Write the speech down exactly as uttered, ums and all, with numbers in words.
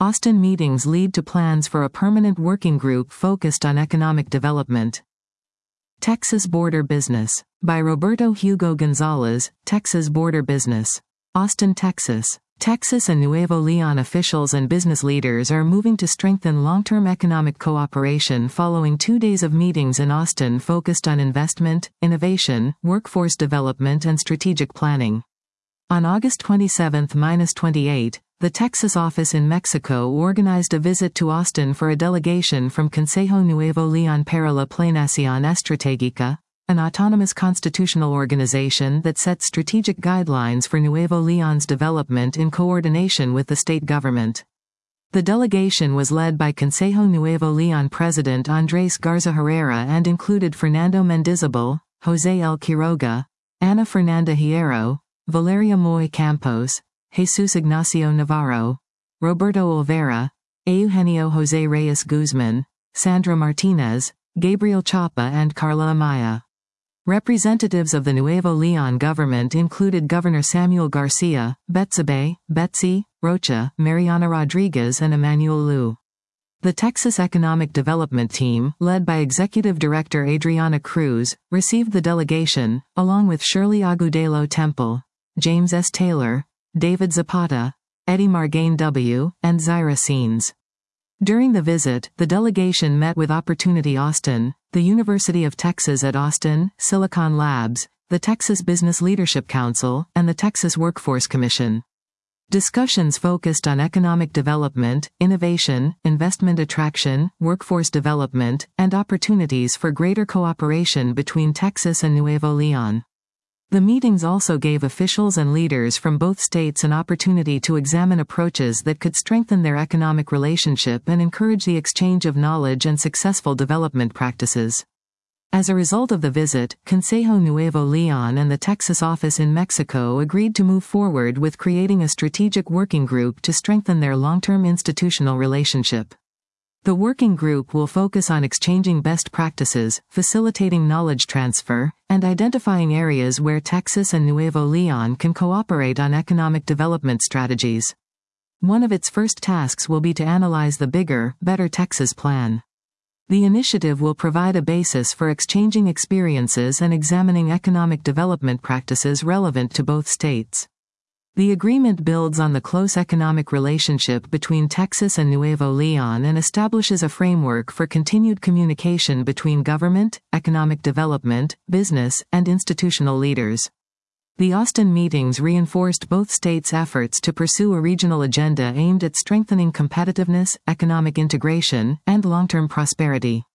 Austin meetings lead to plans for a permanent working group focused on economic development. Texas Border Business. By Roberto Hugo Gonzalez, Texas Border Business. Austin, Texas. Texas and Nuevo Leon officials and business leaders are moving to strengthen long-term economic cooperation following two days of meetings in Austin focused on investment, innovation, workforce development and strategic planning. On August twenty-seventh to twenty-eighth, the Texas office in Mexico organized a visit to Austin for a delegation from Consejo Nuevo Leon para la Planeación Estratégica, an autonomous constitutional organization that sets strategic guidelines for Nuevo Leon's development in coordination with the state government. The delegation was led by Consejo Nuevo Leon President Andrés Garza Herrera and included Fernando Mendizabal, José L. Quiroga, Ana Fernanda Hierro, Valeria Moy Campos, Jesus Ignacio Navarro, Roberto Olvera, Eugenio José Reyes Guzmán, Sandra Martinez, Gabriel Chapa and Carla Amaya. Representatives of the Nuevo Leon government included Governor Samuel Garcia, Betsabe, Betsy, Rocha, Mariana Rodriguez and Emmanuel Liu. The Texas Economic Development Team, led by Executive Director Adriana Cruz, received the delegation, along with Shirley Agudelo Temple, James S. Taylor, David Zapata, Eddie Margain W., and Zaira Scenes. During the visit, the delegation met with Opportunity Austin, the University of Texas at Austin, Silicon Labs, the Texas Business Leadership Council, and the Texas Workforce Commission. Discussions focused on economic development, innovation, investment attraction, workforce development, and opportunities for greater cooperation between Texas and Nuevo Leon. The meetings also gave officials and leaders from both states an opportunity to examine approaches that could strengthen their economic relationship and encourage the exchange of knowledge and successful development practices. As a result of the visit, Consejo Nuevo Leon and the Texas office in Mexico agreed to move forward with creating a strategic working group to strengthen their long-term institutional relationship. The working group will focus on exchanging best practices, facilitating knowledge transfer, and identifying areas where Texas and Nuevo Leon can cooperate on economic development strategies. One of its first tasks will be to analyze the Bigger, Better Texas plan. The initiative will provide a basis for exchanging experiences and examining economic development practices relevant to both states. The agreement builds on the close economic relationship between Texas and Nuevo Leon and establishes a framework for continued communication between government, economic development, business, and institutional leaders. The Austin meetings reinforced both states' efforts to pursue a regional agenda aimed at strengthening competitiveness, economic integration, and long-term prosperity.